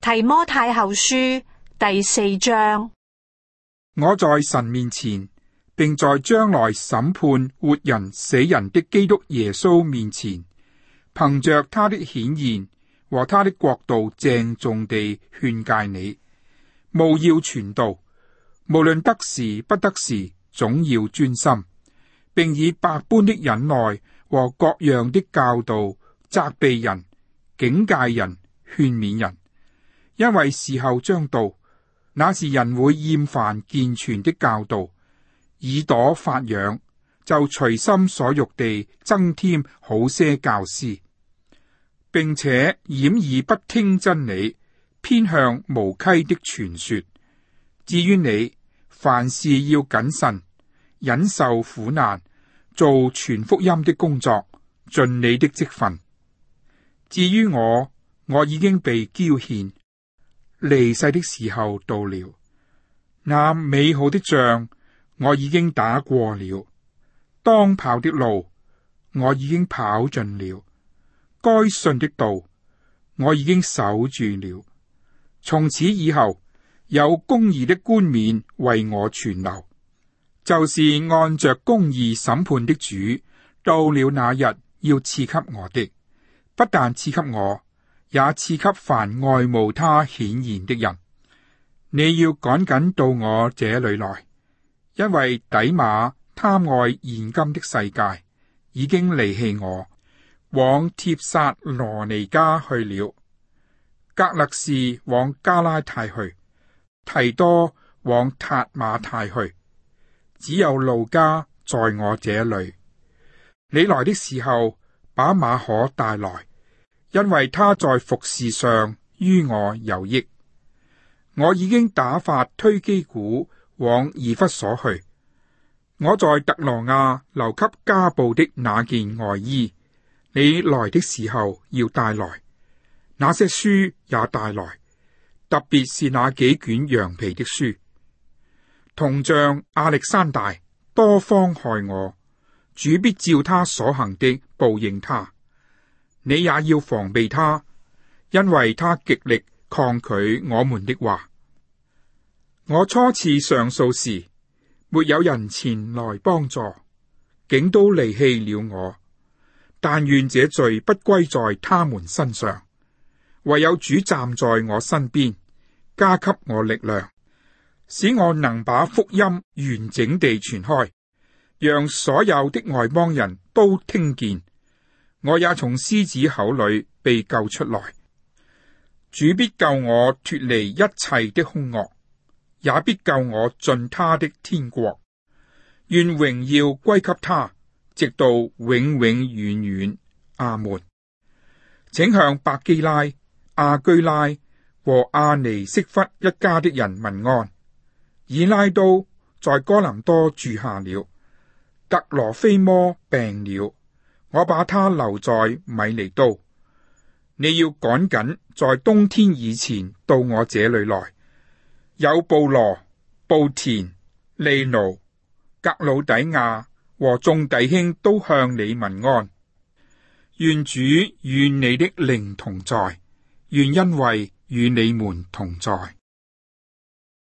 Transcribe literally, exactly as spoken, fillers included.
提摩太後書第四章。 我在神面前，並在將來審判活人死人的基督耶穌面前，憑着他的顯現和他的國度鄭重地勸誡你，務要傳道，無論得時不得時，總要專心，並以百般的忍耐和各樣的教導責備人、警戒人、勸勉人。因為時候將到，那時人會厭煩健全的教導，耳朵發癢，就隨心所欲地增添好些教師，並且掩耳不聽真理，偏向無稽的傳說。至於你，凡事要謹慎，忍受苦難，做傳福音的工作，盡你的職分。至於我，我已經被澆獻，離世的時候到了。那美好的仗我已經打過了，當跑的路我已經跑盡了，該信的道我已經守住了。從此以後，有公義的冠冕為我存留，就是按着公義審判的主，到了那日要賜給我的，不但賜給我，也賜給凡愛慕他顯現的人。你要趕緊到我這裏來，因為底馬貪愛現今的世界，已經離棄我，往帖撒羅尼迦去了。革勒士往加拉太去，提多往塔馬太去，只有路加在我這裏。你來的時候，把馬可帶來，因為他在服事上於我有益。我已經打發推基古往以弗所去。我在特羅亞留給加布的那件外衣，你來的時候要帶來。那些書也帶來，特別是那幾卷羊皮的書。銅匠亞歷山大多方害我，主必照他所行的報應他。你也要防備他，因為他極力抗拒我們的話。我初次上訴時，沒有人前來幫助，竟都離棄了我。但願這罪不歸在他們身上，唯有主站在我身邊，加給我力量，使我能把福音完整地傳開，讓所有的外邦人都聽見。我也從獅子口裏被救出來。主必救我脫離一切的兇惡，也必救我進他的天國。願榮耀歸給他，直到永永遠遠。阿門。請向百基拉、亞居拉和阿尼色弗一家的人問安。以拉都在哥林多住下了，特羅菲摩病了，我把他留在米尼都。你要趕緊在冬天以前到我這裏來。有布羅、布田、利奴、格魯底亞和眾弟兄都向你問安。願主與你的靈同在，願恩惠與你們同在。